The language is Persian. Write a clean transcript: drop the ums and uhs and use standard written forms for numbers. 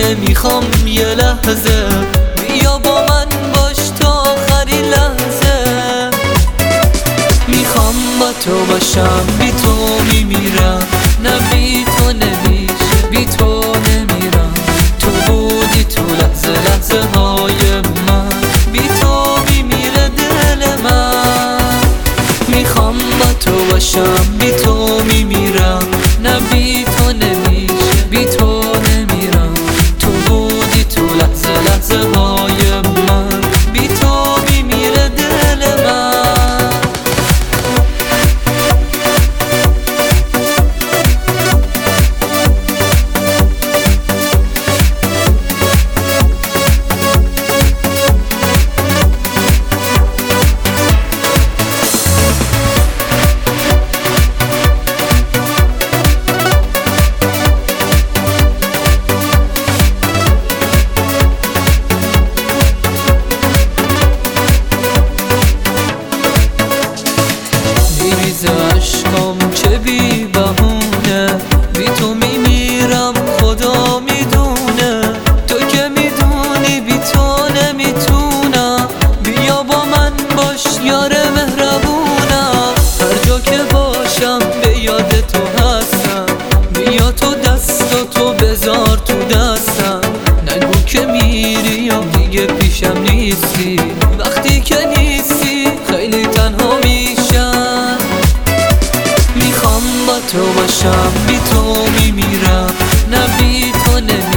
نمیخوام یه لحظه، بیا با من باش تا آخرین لحظه. میخوام با تو باشم، بی تو میمیرم، نه بی تو نمیشه، بی تو نمیرم. تو بودی تو لحظه لحظه های من، بی تو میمیره دل من. میخوام با تو باشم، بی تو میمیرم، نه بی تو نمیشه، بی تو نمیرم. تو بودی تو لحظه لحظه های من، بی تو میمیره دل من. عشقم چه بی بهونه، بی تو میمیرم خدا میدونه. تو که میدونی بی تو نمیتونم، بیا با من باش یار مهربونم. هر جا که باشم به یاد تو هستم، بیا تو دستاتو بذار تو دستم. نگو که میری یا دیگه پیشم نیستی، وقتی که نیستی خیلی تنها میشم. میخوام با تو باشم، بی تو میمیرم، نه بی تو نمیرم.